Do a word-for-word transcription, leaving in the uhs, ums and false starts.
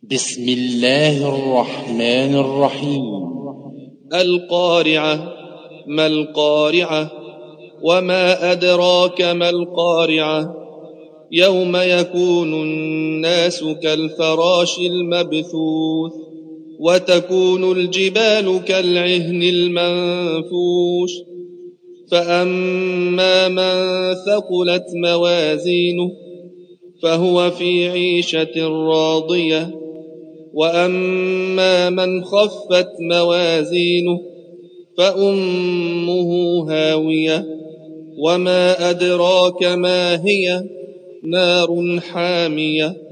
بسم الله الرحمن الرحيم. القارعة. ما القارعة؟ وما أدراك ما القارعة؟ يوم يكون الناس كالفراش المبثوث وتكون الجبال كالعهن المنفوش فأما من ثقلت موازينه فهو في عيشة راضية وأما من خفت موازينه فأمه هاوية وما أدراك ما هي نار حامية